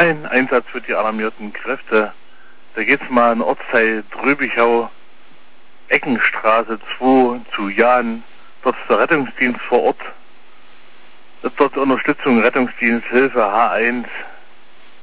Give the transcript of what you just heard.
Ein Einsatz für die alarmierten Kräfte. Da geht's mal in Ortsteil Dröbichau, Eckenstraße 2 zu Jahn. Dort ist der Rettungsdienst vor Ort. Dort Unterstützung, Rettungsdienst, Hilfe H1.